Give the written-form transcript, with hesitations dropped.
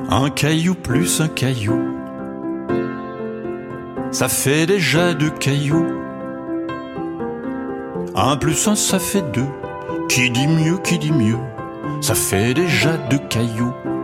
Un caillou plus un caillou, ça fait déjà deux cailloux. Un plus un, ça fait deux. Qui dit mieux, ça fait déjà deux cailloux.